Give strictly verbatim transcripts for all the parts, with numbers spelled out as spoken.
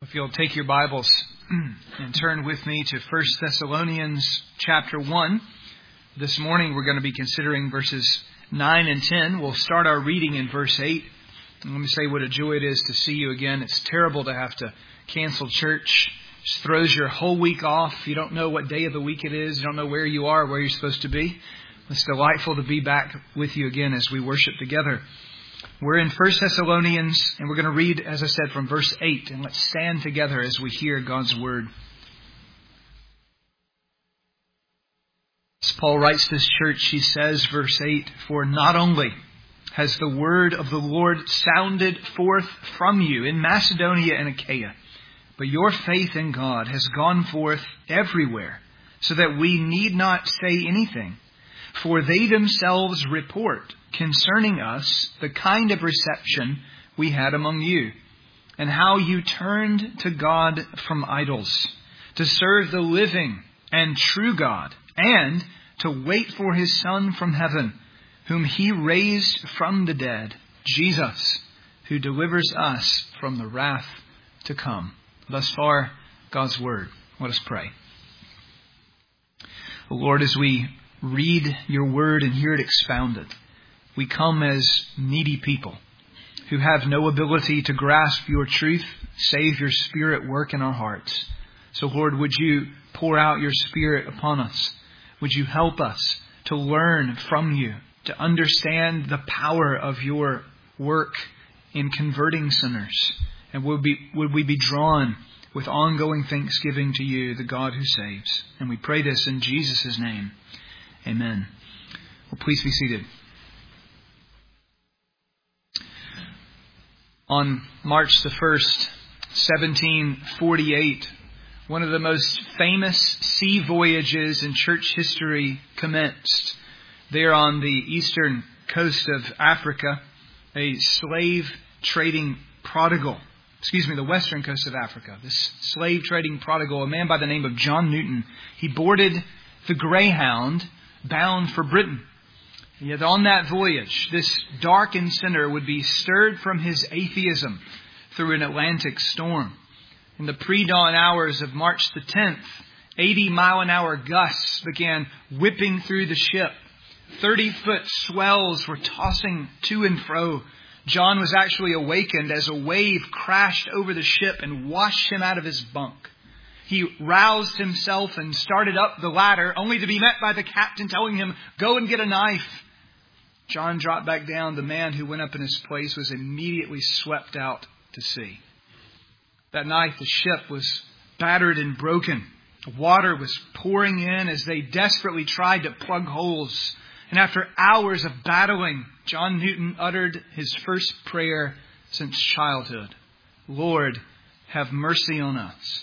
If you'll take your Bibles and turn with me to First Thessalonians chapter one. This morning we're going to be considering verses nine and ten. We'll start our reading in verse eight. And let me say what a joy it is to see you again. It's terrible to have to cancel church. It just throws your whole week off. You don't know what day of the week it is. You don't know where you are, where you're supposed to be. It's delightful to be back with you again as we worship together. We're in First Thessalonians, and we're going to read, as I said, from verse eight. And let's stand together as we hear God's Word. As Paul writes this church, he says, verse eight, "For not only has the word of the Lord sounded forth from you in Macedonia and Achaia, but your faith in God has gone forth everywhere, so that we need not say anything. For they themselves report concerning us the kind of reception we had among you, and how you turned to God from idols, to serve the living and true God, and to wait for His Son from heaven, whom He raised from the dead, Jesus, who delivers us from the wrath to come." Thus far, God's Word. Let us pray. Lord, as we read your Word and hear it expounded, we come as needy people who have no ability to grasp your truth, save your Spirit work in our hearts. So, Lord, would you pour out your Spirit upon us? Would you help us to learn from you, to understand the power of your work in converting sinners? And would, be, would we be drawn with ongoing thanksgiving to you, the God who saves? And we pray this in Jesus' name. Amen. Well, please be seated. On March the first, seventeen forty-eight, one of the most famous sea voyages in church history commenced. There on the eastern coast of Africa, a slave trading prodigal, excuse me, the western coast of Africa, this slave trading prodigal, a man by the name of John Newton, he boarded the Greyhound bound for Britain. Yet on that voyage, this darkened sinner would be stirred from his atheism through an Atlantic storm. In the pre-dawn hours of March the tenth, eighty mile an hour gusts began whipping through the ship. thirty-foot swells were tossing to and fro. John was actually awakened as a wave crashed over the ship and washed him out of his bunk. He roused himself and started up the ladder, only to be met by the captain telling him, "Go and get a knife." John dropped back down. The man who went up in his place was immediately swept out to sea. That night, the ship was battered and broken. Water was pouring in as they desperately tried to plug holes. And after hours of battling, John Newton uttered his first prayer since childhood. "Lord, have mercy on us."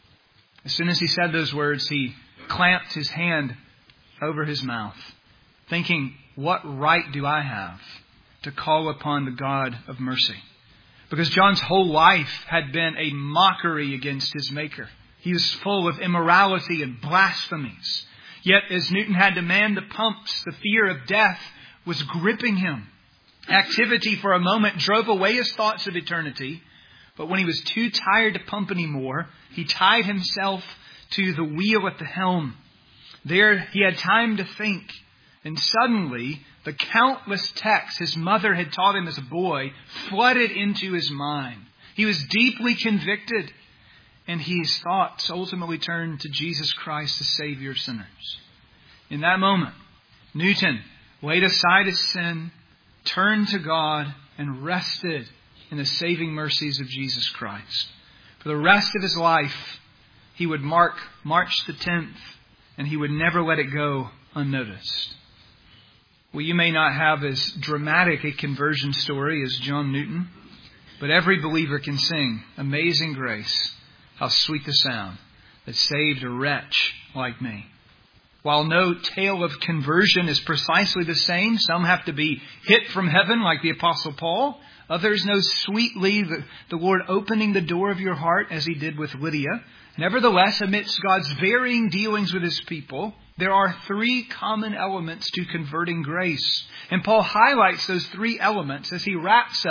As soon as he said those words, he clamped his hand over his mouth, thinking, what right do I have to call upon the God of mercy? Because John's whole life had been a mockery against his Maker. He was full of immorality and blasphemies. Yet as Newton had to man the pumps, the fear of death was gripping him. Activity for a moment drove away his thoughts of eternity. But when he was too tired to pump anymore, he tied himself to the wheel at the helm. There he had time to think. And suddenly, the countless texts his mother had taught him as a boy flooded into his mind. He was deeply convicted. And his thoughts ultimately turned to Jesus Christ, the Savior of sinners. In that moment, Newton laid aside his sin, turned to God, and rested in the saving mercies of Jesus Christ. For the rest of his life, he would mark March the tenth, and he would never let it go unnoticed. Well, you may not have as dramatic a conversion story as John Newton, but every believer can sing "Amazing Grace, how sweet the sound that saved a wretch like me." While no tale of conversion is precisely the same, some have to be hit from heaven like the Apostle Paul. Others know sweetly the, the Lord opening the door of your heart as He did with Lydia. Nevertheless, amidst God's varying dealings with His people, there are three common elements to converting grace. And Paul highlights those three elements as he wraps up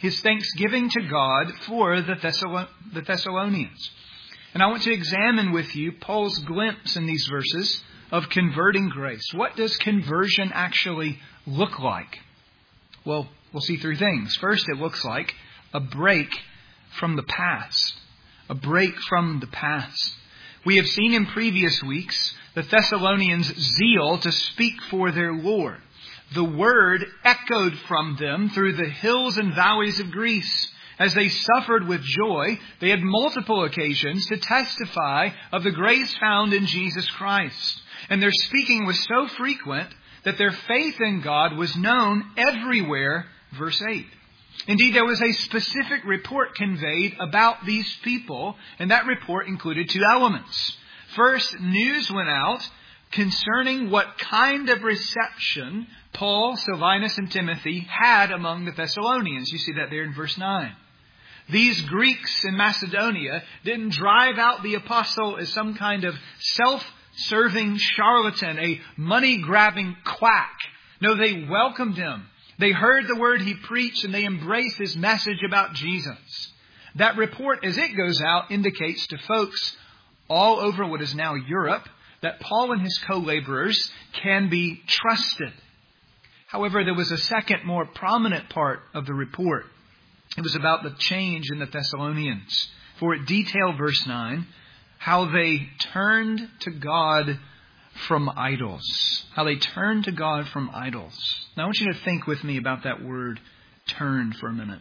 his thanksgiving to God for the, Thessalo- the Thessalonians. And I want to examine with you Paul's glimpse in these verses of converting grace. What does conversion actually look like? Well, we'll see three things. First, it looks like a break from the past. A break from the past. We have seen in previous weeks the Thessalonians' zeal to speak for their Lord. The word echoed from them through the hills and valleys of Greece. As they suffered with joy, they had multiple occasions to testify of the grace found in Jesus Christ. And their speaking was so frequent that their faith in God was known everywhere. Verse eight. Indeed, there was a specific report conveyed about these people, and that report included two elements. First, news went out concerning what kind of reception Paul, Silvanus, and Timothy had among the Thessalonians. You see that there in verse nine. These Greeks in Macedonia didn't drive out the apostle as some kind of self-serving charlatan, a money-grabbing quack. No, they welcomed him. They heard the word he preached and they embraced his message about Jesus. That report, as it goes out, indicates to folks all over what is now Europe that Paul and his co-laborers can be trusted. However, there was a second, more prominent part of the report. It was about the change in the Thessalonians. For it detailed, verse nine, how they turned to God from idols. How they turned to God from idols. Now I want you to think with me about that word turn for a minute.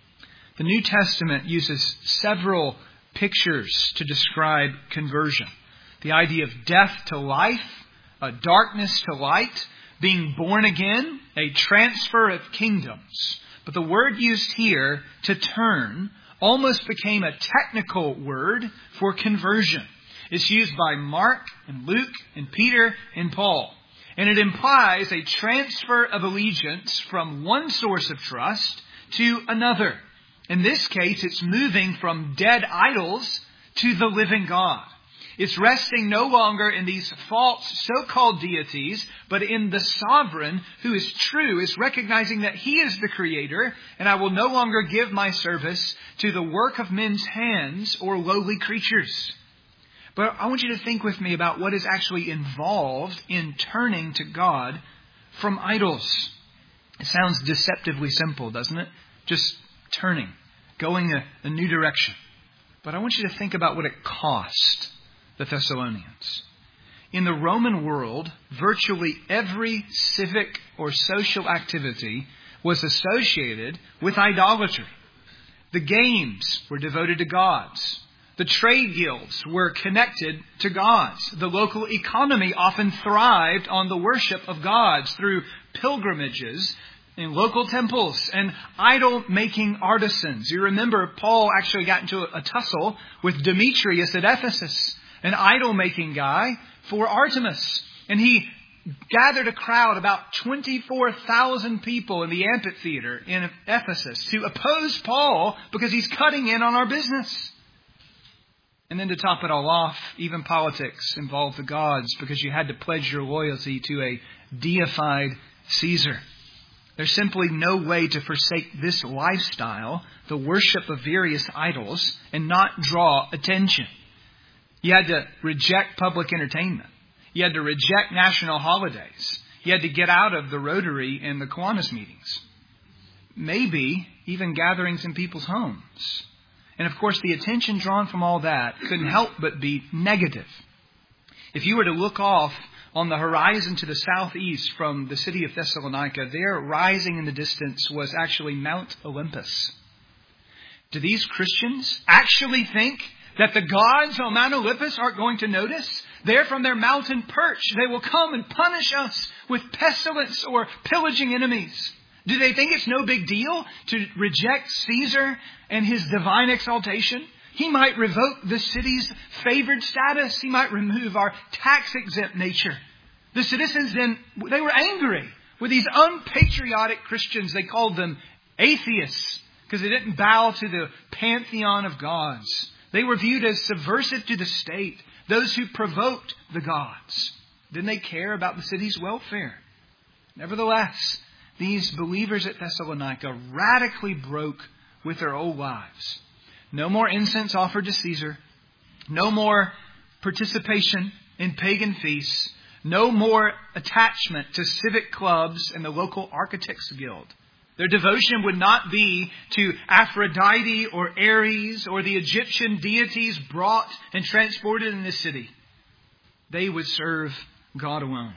The New Testament uses several pictures to describe conversion. The idea of death to life, a darkness to light, being born again, a transfer of kingdoms. But the word used here, to turn, almost became a technical word for conversion. It's used by Mark and Luke and Peter and Paul. And it implies a transfer of allegiance from one source of trust to another. In this case, it's moving from dead idols to the living God. It's resting no longer in these false so-called deities, but in the sovereign who is true. It's recognizing that he is the creator, and I will no longer give my service to the work of men's hands or lowly creatures. But I want you to think with me about what is actually involved in turning to God from idols. It sounds deceptively simple, doesn't it? Just turning, going a, a new direction. But I want you to think about what it cost the Thessalonians. In the Roman world, virtually every civic or social activity was associated with idolatry. The games were devoted to gods. The trade guilds were connected to gods. The local economy often thrived on the worship of gods through pilgrimages in local temples and idol-making artisans. You remember Paul actually got into a tussle with Demetrius at Ephesus, an idol-making guy, for Artemis. And he gathered a crowd, about twenty-four thousand people in the amphitheater in Ephesus, to oppose Paul because he's cutting in on our business. And then to top it all off, even politics involved the gods because you had to pledge your loyalty to a deified Caesar. There's simply no way to forsake this lifestyle, the worship of various idols, and not draw attention. You had to reject public entertainment. You had to reject national holidays. You had to get out of the Rotary and the Kiwanis meetings. Maybe even gatherings in people's homes. And of course, the attention drawn from all that couldn't help but be negative. If you were to look off on the horizon to the southeast from the city of Thessalonica, there rising in the distance was actually Mount Olympus. Do these Christians actually think that the gods on Mount Olympus aren't going to notice? There from their mountain perch, they will come and punish us with pestilence or pillaging enemies. Do they think it's no big deal to reject Caesar and his divine exaltation? He might revoke the city's favored status. He might remove our tax-exempt nature. The citizens then, they were angry with these unpatriotic Christians. They called them atheists because they didn't bow to the pantheon of gods. They were viewed as subversive to the state, those who provoked the gods. Didn't they care about the city's welfare? Nevertheless, these believers at Thessalonica radically broke with their old lives. No more incense offered to Caesar. No more participation in pagan feasts. No more attachment to civic clubs and the local architects guild. Their devotion would not be to Aphrodite or Ares or the Egyptian deities brought and transported in the city. They would serve God alone.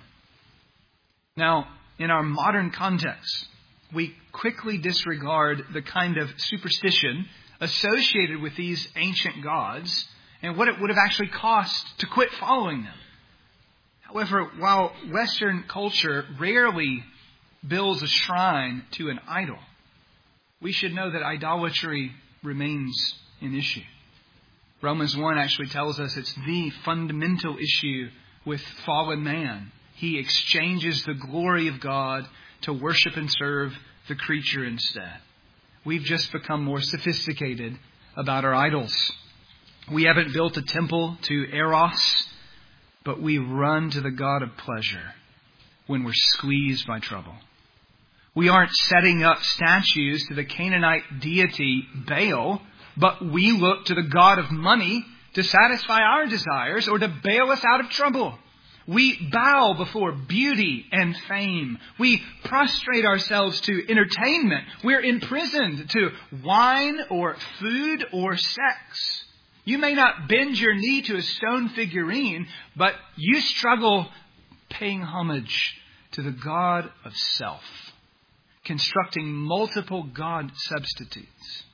Now, in our modern context, we quickly disregard the kind of superstition associated with these ancient gods and what it would have actually cost to quit following them. However, while Western culture rarely builds a shrine to an idol, we should know that idolatry remains an issue. Romans one actually tells us it's the fundamental issue with fallen man. He exchanges the glory of God to worship and serve the creature instead. We've just become more sophisticated about our idols. We haven't built a temple to Eros, but we run to the God of pleasure when we're squeezed by trouble. We aren't setting up statues to the Canaanite deity Baal, but we look to the God of money to satisfy our desires or to bail us out of trouble. We bow before beauty and fame. We prostrate ourselves to entertainment. We're imprisoned to wine or food or sex. You may not bend your knee to a stone figurine, but you struggle paying homage to the God of self, constructing multiple God substitutes.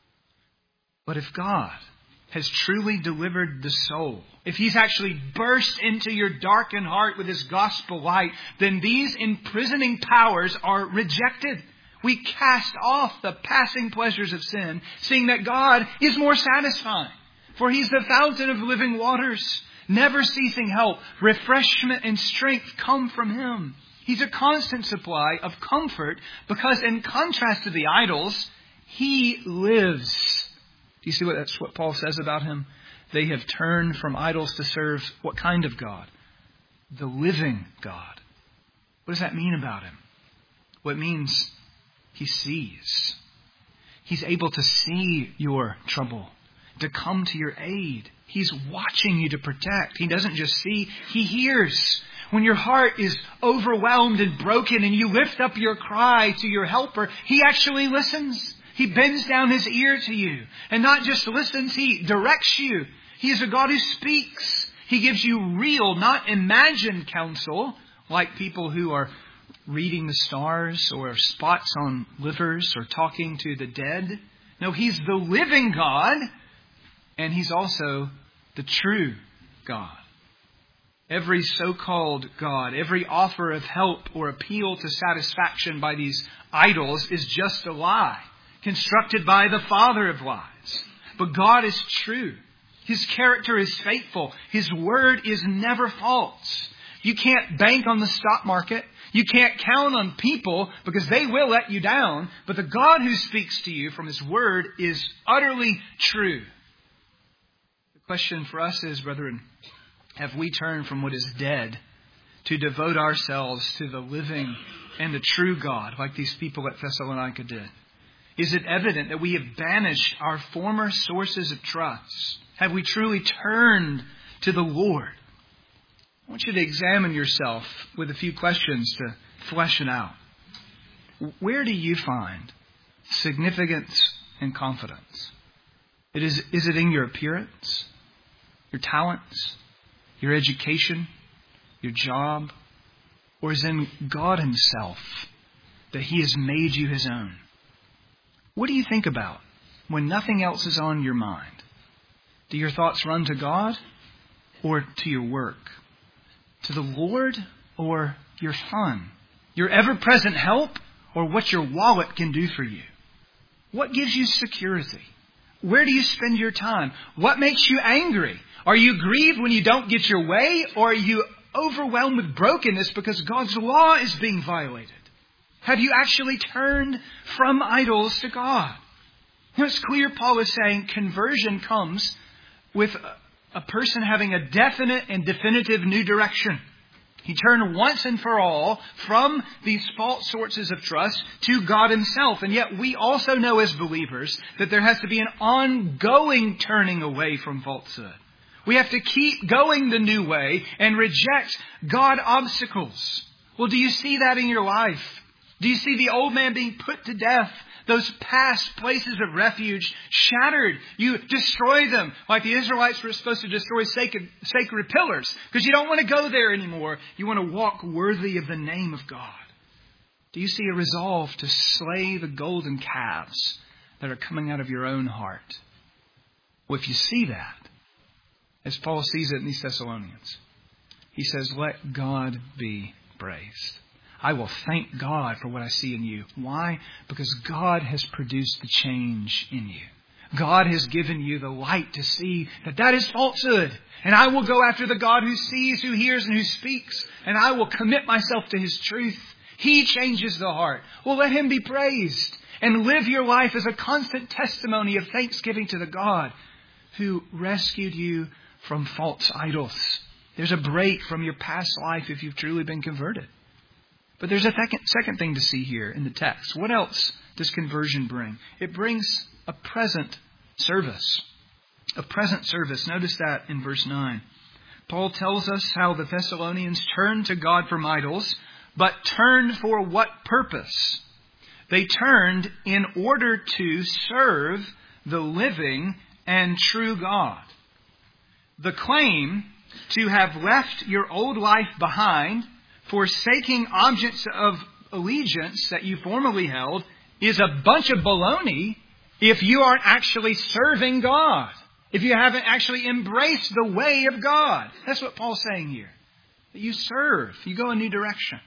But if God has truly delivered the soul, if He's actually burst into your darkened heart with His gospel light, then these imprisoning powers are rejected. We cast off the passing pleasures of sin, seeing that God is more satisfying. For He's the fountain of living waters, never ceasing help. Refreshment and strength come from Him. He's a constant supply of comfort because in contrast to the idols, He lives. Do you see what that's what Paul says about Him? They have turned from idols to serve what kind of God? The living God. What does that mean about Him? Well, it means He sees. He's able to see your trouble, to come to your aid. He's watching you to protect. He doesn't just see, He hears. When your heart is overwhelmed and broken and you lift up your cry to your helper, He actually listens. He bends down His ear to you. And not just listens, He directs you. He is a God who speaks. He gives you real, not imagined counsel, like people who are reading the stars or spots on livers or talking to the dead. No, He's the living God, and He's also the true God. Every so-called God, every offer of help or appeal to satisfaction by these idols is just a lie, constructed by the father of lies. But God is true. His character is faithful. His word is never false. You can't bank on the stock market. You can't count on people because they will let you down. But the God who speaks to you from His word is utterly true. The question for us is, brethren, have we turned from what is dead to devote ourselves to the living and the true God like these people at Thessalonica did? Is it evident that we have banished our former sources of trust? Have we truly turned to the Lord? I want you to examine yourself with a few questions to flesh it out. Where do you find significance and confidence? It is, is it in your appearance, your talents, your education, your job, or is it in God Himself that He has made you His own? What do you think about when nothing else is on your mind? Do your thoughts run to God or to your work? To the Lord or your fun? Your ever-present help or what your wallet can do for you? What gives you security? Where do you spend your time? What makes you angry? Are you grieved when you don't get your way, or are you overwhelmed with brokenness because God's law is being violated? Have you actually turned from idols to God? You know, it's clear Paul is saying conversion comes with a person having a definite and definitive new direction. He turned once and for all from these false sources of trust to God Himself. And yet we also know as believers that there has to be an ongoing turning away from falsehood. We have to keep going the new way and reject God obstacles. Well, do you see that in your life? Do you see the old man being put to death? Those past places of refuge shattered. You destroy them like the Israelites were supposed to destroy sacred, sacred pillars. Because you don't want to go there anymore. You want to walk worthy of the name of God. Do you see a resolve to slay the golden calves that are coming out of your own heart? Well, if you see that, as Paul sees it in these Thessalonians, he says, let God be praised. I will thank God for what I see in you. Why? Because God has produced the change in you. God has given you the light to see that that is falsehood. And I will go after the God who sees, who hears, and who speaks. And I will commit myself to His truth. He changes the heart. Well, let Him be praised. And live your life as a constant testimony of thanksgiving to the God who rescued you from false idols. There's a break from your past life if you've truly been converted. But there's a second, second thing to see here in the text. What else does conversion bring? It brings a present service. A present service. Notice that in verse nine. Paul tells us how the Thessalonians turned to God from idols, but turned for what purpose? They turned in order to serve the living and true God. The claim to have left your old life behind, forsaking objects of allegiance that you formerly held, is a bunch of baloney if you aren't actually serving God. If you haven't actually embraced the way of God. That's what Paul's saying here. That you serve. You go a new direction.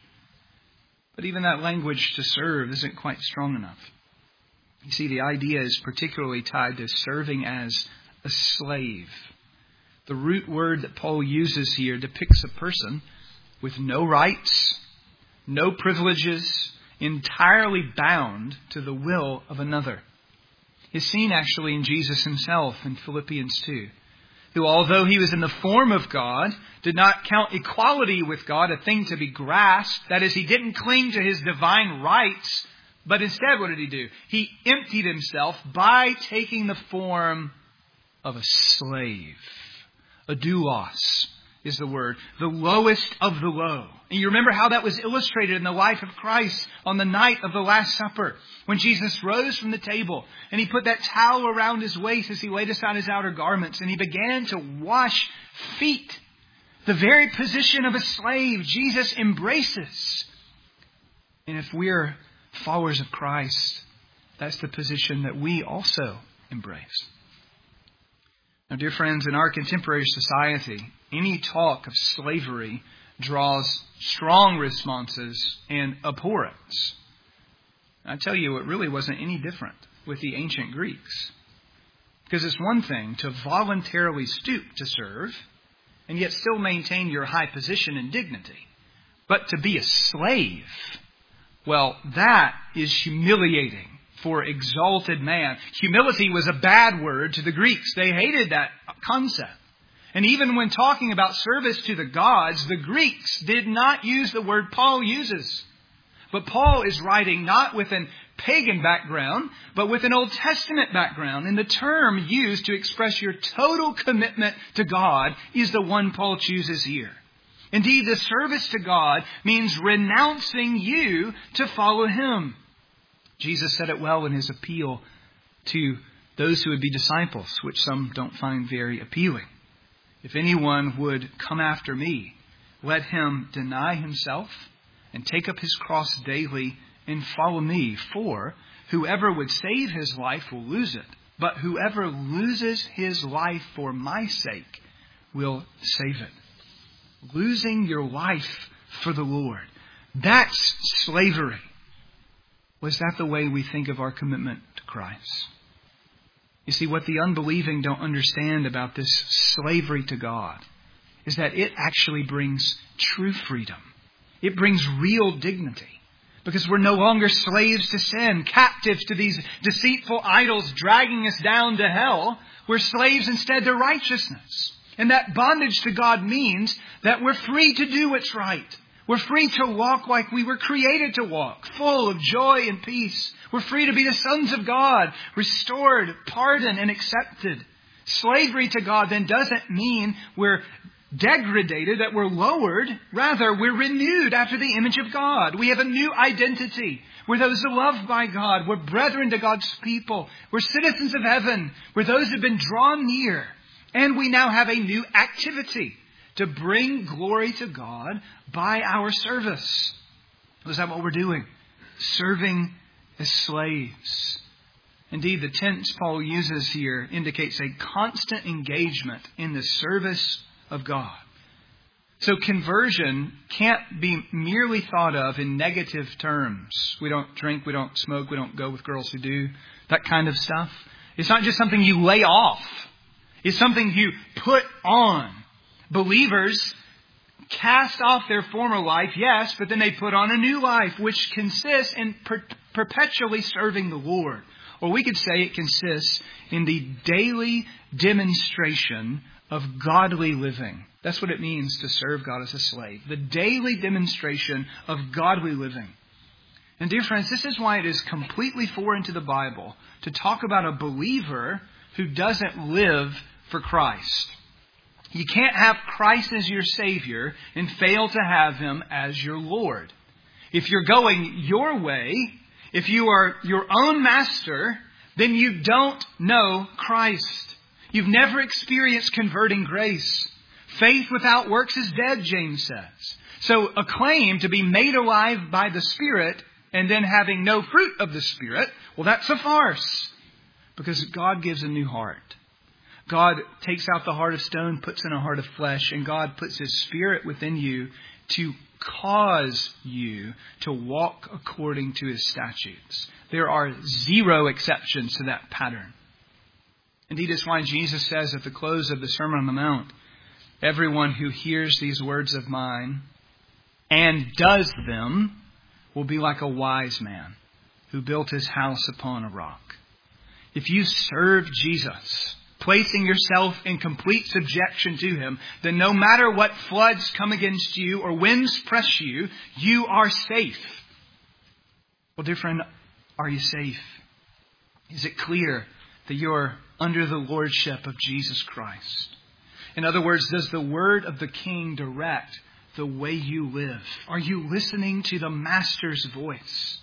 But even that language to serve isn't quite strong enough. You see, the idea is particularly tied to serving as a slave. The root word that Paul uses here depicts a person with no rights, no privileges, entirely bound to the will of another. Is seen actually in Jesus Himself in Philippians two, who although He was in the form of God, did not count equality with God a thing to be grasped. That is, He didn't cling to His divine rights, but instead what did He do? He emptied Himself by taking the form of a slave. A doulos is the word. The lowest of the low. And you remember how that was illustrated in the life of Christ on the night of the Last Supper. When Jesus rose from the table and He put that towel around His waist as He laid aside His outer garments. And He began to wash feet. The very position of a slave Jesus embraces. And if we're followers of Christ, that's the position that we also embrace. Now, dear friends, in our contemporary society, any talk of slavery draws strong responses and abhorrence. I tell you, it really wasn't any different with the ancient Greeks. Because it's one thing to voluntarily stoop to serve and yet still maintain your high position and dignity. But to be a slave, well, that is humiliating for exalted man. Humility was a bad word to the Greeks. They hated that concept. And even when talking about service to the gods, the Greeks did not use the word Paul uses. But Paul is writing not with an pagan background, but with an Old Testament background. And the term used to express your total commitment to God is the one Paul chooses here. Indeed, the service to God means renouncing you to follow Him. Jesus said it well in His appeal to those who would be disciples, which some don't find very appealing. If anyone would come after me, let him deny himself and take up his cross daily and follow me. For whoever would save his life will lose it. But whoever loses his life for my sake will save it. Losing your life for the Lord. That's slavery. Was that the way we think of our commitment to Christ? You see, what the unbelieving don't understand about this slavery to God is that it actually brings true freedom. It brings real dignity. Because we're no longer slaves to sin, captives to these deceitful idols dragging us down to hell. We're slaves instead to righteousness. And that bondage to God means that we're free to do what's right. We're free to walk like we were created to walk, full of joy and peace. We're free to be the sons of God, restored, pardoned, and accepted. Slavery to God then doesn't mean we're degraded, that we're lowered. Rather, we're renewed after the image of God. We have a new identity. We're those loved by God. We're brethren to God's people. We're citizens of heaven. We're those who have been drawn near. And we now have a new activity to bring glory to God by our service. Is that what we're doing? Serving as slaves. Indeed, the tense Paul uses here indicates a constant engagement in the service of God. So conversion can't be merely thought of in negative terms. We don't drink, we don't smoke, we don't go with girls who do, that kind of stuff. It's not just something you lay off. It's something you put on. Believers cast off their former life, yes, but then they put on a new life, which consists in per- perpetually serving the Lord. Or we could say it consists in the daily demonstration of godly living. That's what it means to serve God as a slave. The daily demonstration of godly living. And dear friends, this is why it is completely foreign to the Bible to talk about a believer who doesn't live for Christ. You can't have Christ as your Savior and fail to have Him as your Lord. If you're going your way, if you are your own master, then you don't know Christ. You've never experienced converting grace. Faith without works is dead, James says. So a claim to be made alive by the Spirit and then having no fruit of the Spirit, well, that's a farce. Because God gives a new heart. God takes out the heart of stone, puts in a heart of flesh, and God puts His Spirit within you to cause you to walk according to His statutes. There are zero exceptions to that pattern. Indeed, it's why Jesus says at the close of the Sermon on the Mount, everyone who hears these words of mine and does them will be like a wise man who built his house upon a rock. If you serve Jesus, placing yourself in complete subjection to Him, then no matter what floods come against you or winds press you, you are safe. Well, dear friend, are you safe? Is it clear that you're under the lordship of Jesus Christ? In other words, does the word of the King direct the way you live? Are you listening to the Master's voice?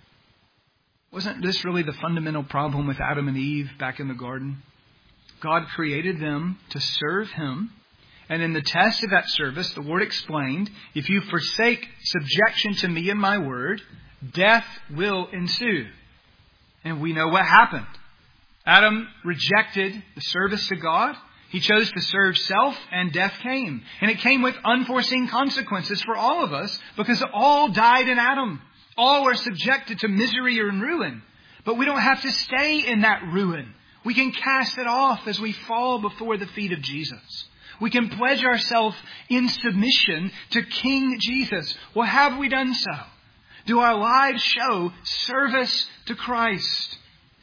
Wasn't this really the fundamental problem with Adam and Eve back in the garden? God created them to serve Him. And in the test of that service, the Lord explained, if you forsake subjection to me and my word, death will ensue. And we know what happened. Adam rejected the service to God. He chose to serve self, and death came. And it came with unforeseen consequences for all of us, because all died in Adam. All are subjected to misery and ruin. But we don't have to stay in that ruin. We can cast it off as we fall before the feet of Jesus. We can pledge ourselves in submission to King Jesus. Well, have we done so? Do our lives show service to Christ?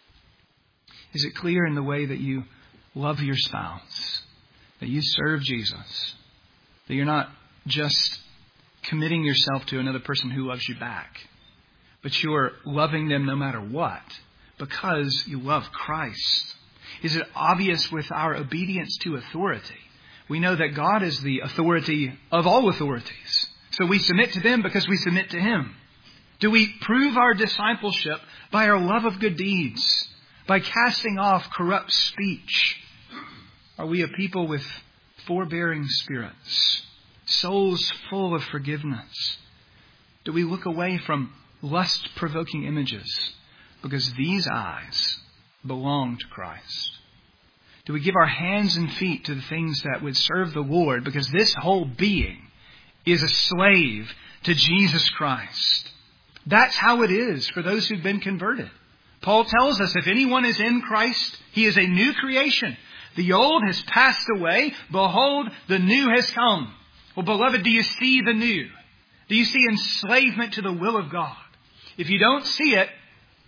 Is it clear in the way that you love your spouse, that you serve Jesus, that you're not just committing yourself to another person who loves you back, but you're loving them no matter what because you love Christ? Is it obvious with our obedience to authority? We know that God is the authority of all authorities. So we submit to them because we submit to Him. Do we prove our discipleship by our love of good deeds? By casting off corrupt speech? Are we a people with forbearing spirits? Souls full of forgiveness? Do we look away from lust-provoking images because these eyes belong to Christ? Do we give our hands and feet to the things that would serve the Lord because this whole being is a slave to Jesus Christ? That's how it is for those who've been converted. Paul tells us if anyone is in Christ, he is a new creation. The old has passed away. Behold, the new has come. Well, beloved, do you see the new? Do you see enslavement to the will of God? If you don't see it,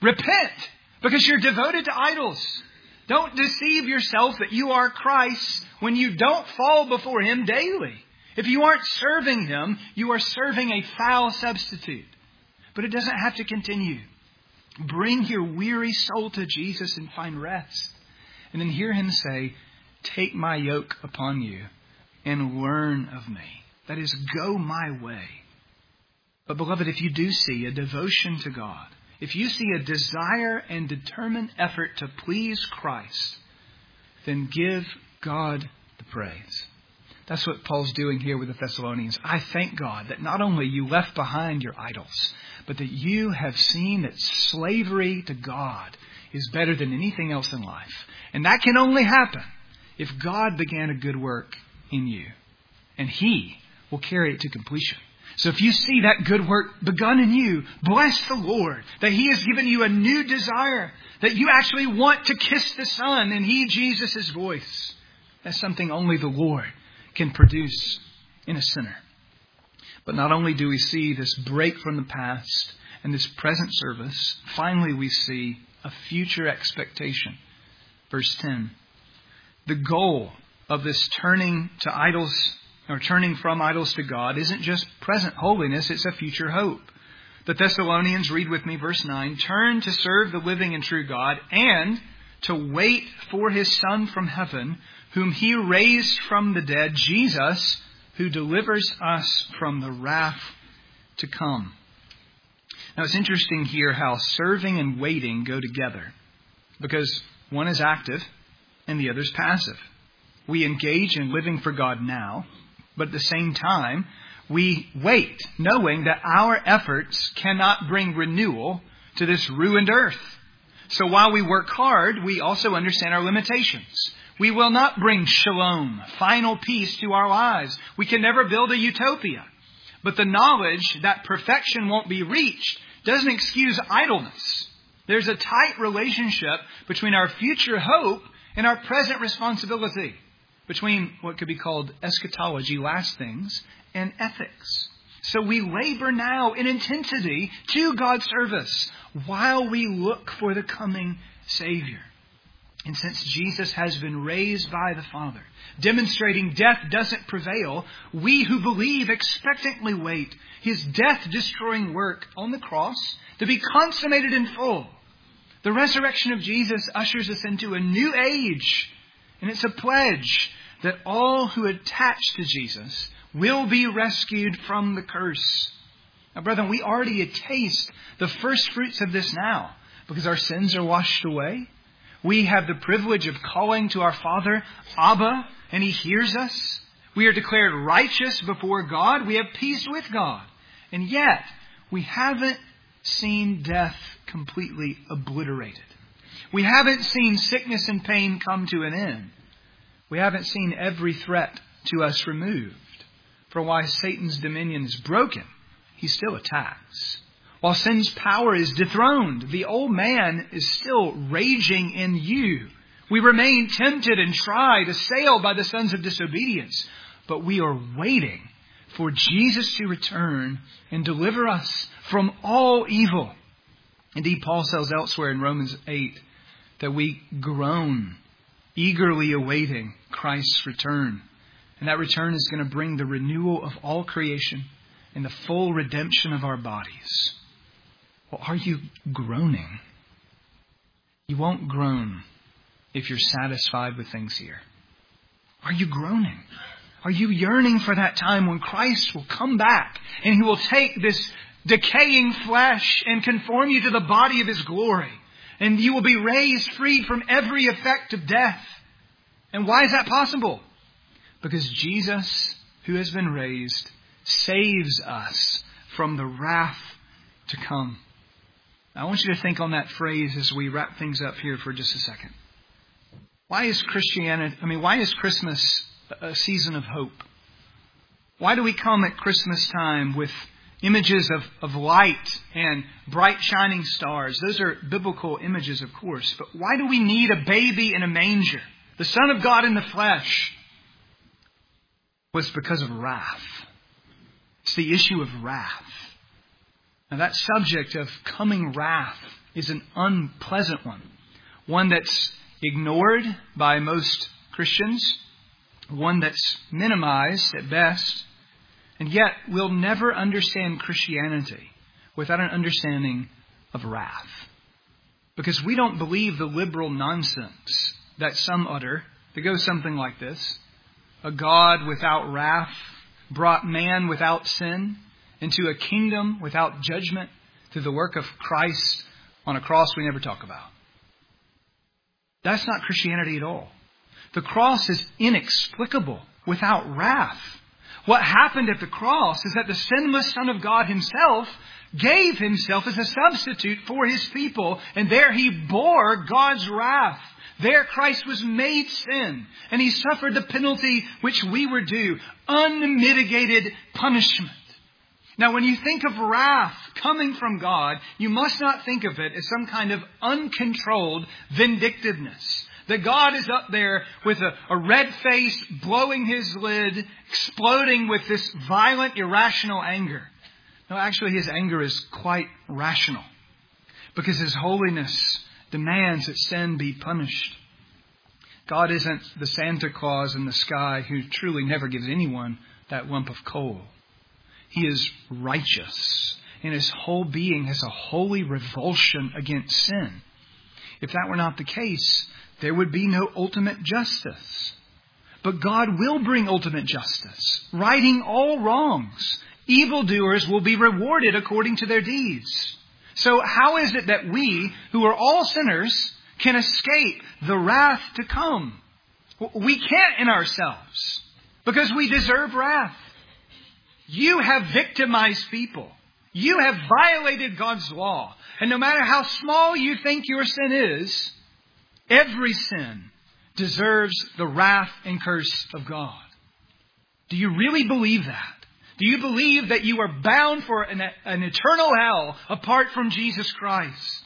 repent because you're devoted to idols. Don't deceive yourself that you are Christ when you don't fall before Him daily. If you aren't serving Him, you are serving a foul substitute. But it doesn't have to continue. Bring your weary soul to Jesus and find rest. And then hear Him say, take my yoke upon you and learn of me. That is, go my way. But beloved, if you do see a devotion to God, if you see a desire and determined effort to please Christ, then give God the praise. That's what Paul's doing here with the Thessalonians. I thank God that not only you left behind your idols, but that you have seen that slavery to God is better than anything else in life. And that can only happen if God began a good work in you. And He will carry it to completion. So if you see that good work begun in you, bless the Lord that He has given you a new desire, that you actually want to kiss the Son and heed Jesus' voice. That's something only the Lord can produce in a sinner. But not only do we see this break from the past and this present service, finally we see a future expectation. Verse ten. The goal of this turning to idols, or turning from idols to God, isn't just present holiness, it's a future hope. The Thessalonians, read with me verse nine, turn to serve the living and true God and to wait for His Son from heaven, whom He raised from the dead, Jesus, who delivers us from the wrath to come. Now it's interesting here how serving and waiting go together, because one is active and the other is passive. We engage in living for God now, but at the same time, we wait, knowing that our efforts cannot bring renewal to this ruined earth. So while we work hard, we also understand our limitations. We will not bring shalom, final peace to our lives. We can never build a utopia. But the knowledge that perfection won't be reached doesn't excuse idleness. There's a tight relationship between our future hope and our present responsibility, between what could be called eschatology, last things, and ethics. So we labor now in intensity to God's service while we look for the coming Savior. And since Jesus has been raised by the Father, demonstrating death doesn't prevail, we who believe expectantly wait His death-destroying work on the cross to be consummated in full. The resurrection of Jesus ushers us into a new age, and it's a pledge that all who attach to Jesus will be rescued from the curse. Now, brethren, we already taste the first fruits of this now, because our sins are washed away. We have the privilege of calling to our Father, Abba, and He hears us. We are declared righteous before God. We have peace with God. And yet, we haven't seen death completely obliterated. We haven't seen sickness and pain come to an end. We haven't seen every threat to us removed. For while Satan's dominion is broken, he still attacks. While sin's power is dethroned, the old man is still raging in you. We remain tempted and tried, assailed by the sons of disobedience. But we are waiting for Jesus to return and deliver us from all evil. Indeed, Paul says elsewhere in Romans eight that we groan, eagerly awaiting Christ's return. And that return is going to bring the renewal of all creation and the full redemption of our bodies. Well, are you groaning? You won't groan if you're satisfied with things here. Are you groaning? Are you yearning for that time when Christ will come back and He will take this decaying flesh and conform you to the body of His glory? And you will be raised freed from every effect of death. And why is that possible? Because Jesus, who has been raised, saves us from the wrath to come. Now, I want you to think on that phrase as we wrap things up here for just a second. Why is Christianity, I mean, why is Christmas a season of hope? Why do we come at Christmas time with images of, of light and bright shining stars? Those are biblical images, of course. But why do we need a baby in a manger? The Son of God in the flesh was because of wrath. It's the issue of wrath. Now that subject of coming wrath is an unpleasant one. One that's ignored by most Christians. one that's minimized at best. And yet, we'll never understand Christianity without an understanding of wrath. Because we don't believe the liberal nonsense that some utter that goes something like this. A God without wrath brought man without sin into a kingdom without judgment through the work of Christ on a cross we never talk about. That's not Christianity at all. The cross is inexplicable without wrath. What happened at the cross is that the sinless Son of God Himself gave Himself as a substitute for His people, and there He bore God's wrath. There Christ was made sin, and He suffered the penalty which we were due, unmitigated punishment. Now, when you think of wrath coming from God, you must not think of it as some kind of uncontrolled vindictiveness. That God is up there with a, a red face, blowing His lid, exploding with this violent, irrational anger. No, actually, His anger is quite rational. Because His holiness demands that sin be punished. God isn't the Santa Claus in the sky who truly never gives anyone that lump of coal. He is righteous, and His whole being has a holy revulsion against sin. If that were not the case, there would be no ultimate justice. But God will bring ultimate justice, righting all wrongs. Evildoers will be rewarded according to their deeds. So how is it that we, who are all sinners, can escape the wrath to come? We can't in ourselves, because we deserve wrath. You have victimized people. You have violated God's law. And no matter how small you think your sin is, every sin deserves the wrath and curse of God. Do you really believe that? Do you believe that you are bound for an, an eternal hell apart from Jesus Christ?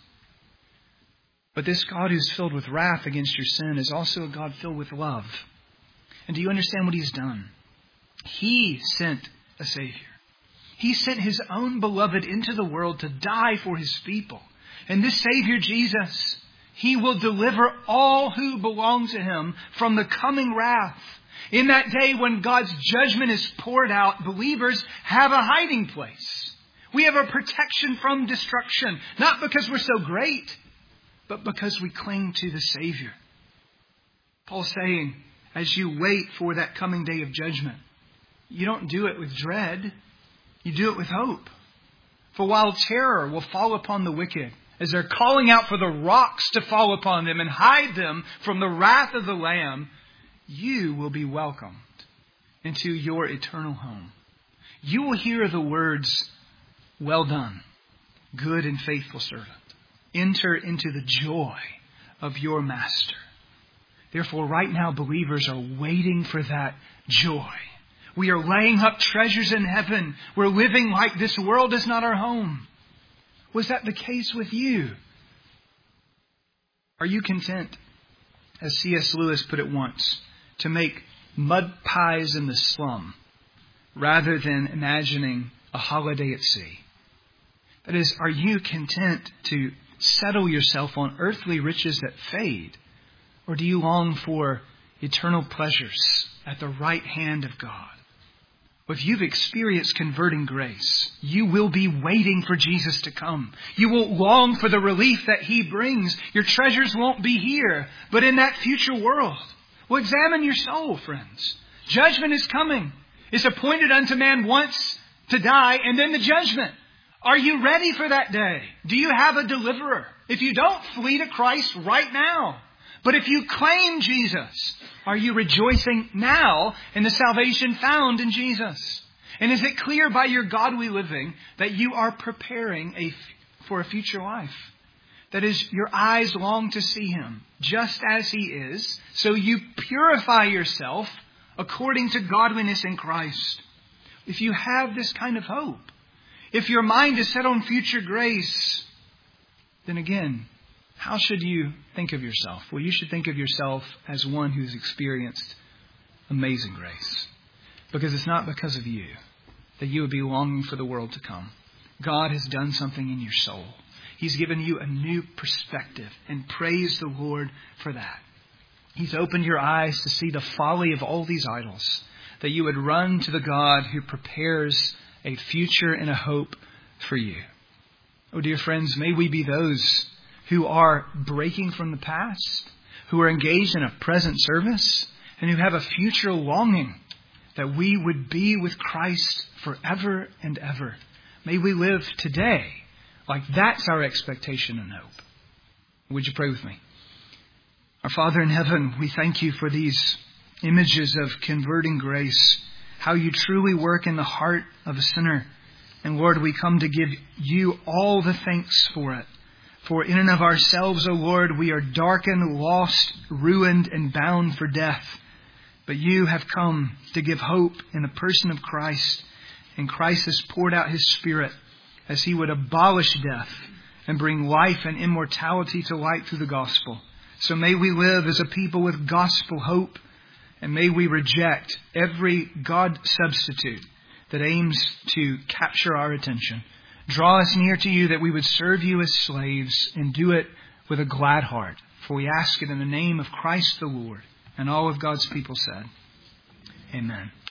But this God who's filled with wrath against your sin is also a God filled with love. And do you understand what He's done? He sent a Savior. He sent His own beloved into the world to die for His people. And this Savior, Jesus, He will deliver all who belong to Him from the coming wrath. In that day when God's judgment is poured out, believers have a hiding place. We have a protection from destruction, not because we're so great, but because we cling to the Savior. Paul's saying, as you wait for that coming day of judgment, you don't do it with dread. You do it with hope. For while terror will fall upon the wicked, as they're calling out for the rocks to fall upon them and hide them from the wrath of the Lamb, you will be welcomed into your eternal home. You will hear the words, "Well done, good and faithful servant. Enter into the joy of your master." Therefore, right now, believers are waiting for that joy. We are laying up treasures in heaven. We're living like this world is not our home. Was that the case with you? Are you content, as C S Lewis put it once, to make mud pies in the slum rather than imagining a holiday at sea? That is, are you content to settle yourself on earthly riches that fade? Or do you long for eternal pleasures at the right hand of God? If you've experienced converting grace, you will be waiting for Jesus to come. You will long for the relief that He brings. Your treasures won't be here, but in that future world. Well, examine your soul, friends. Judgment is coming. It's appointed unto man once to die, and then the judgment. Are you ready for that day? Do you have a deliverer? If you don't, flee to Christ right now. But if you claim Jesus, are you rejoicing now in the salvation found in Jesus? And is it clear by your godly living that you are preparing a, for a future life? That is, your eyes long to see Him just as He is, so you purify yourself according to godliness in Christ. If you have this kind of hope, if your mind is set on future grace, then again, how should you think of yourself? Well, you should think of yourself as one who's experienced amazing grace. Because it's not because of you that you would be longing for the world to come. God has done something in your soul. He's given you a new perspective, and praise the Lord for that. He's opened your eyes to see the folly of all these idols, that you would run to the God who prepares a future and a hope for you. Oh, dear friends, may we be those who are breaking from the past, who are engaged in a present service, and who have a future longing that we would be with Christ forever and ever. May we live today like that's our expectation and hope. Would you pray with me? Our Father in heaven, we thank you for these images of converting grace, how you truly work in the heart of a sinner. And Lord, we come to give you all the thanks for it. For in and of ourselves, O Lord, we are darkened, lost, ruined, and bound for death. But you have come to give hope in the person of Christ. And Christ has poured out his Spirit as he would abolish death and bring life and immortality to light through the gospel. So may we live as a people with gospel hope, and may we reject every God substitute that aims to capture our attention. Draw us near to you that we would serve you as slaves and do it with a glad heart. For we ask it in the name of Christ the Lord. And all of God's people said, Amen.